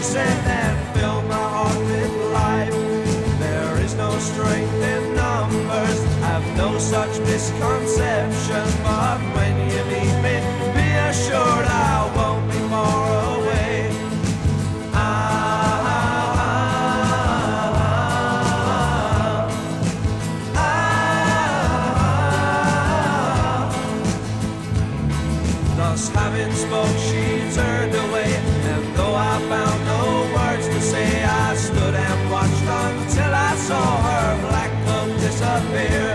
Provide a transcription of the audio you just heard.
innocent and fill my heart with life. There is no strength in numbers, have no such misconception. But when you leave me, be assured I won't be far away. Thus having spoke, she turned away, and though I found no words to say, I stood and watched until I saw her black cloak disappear.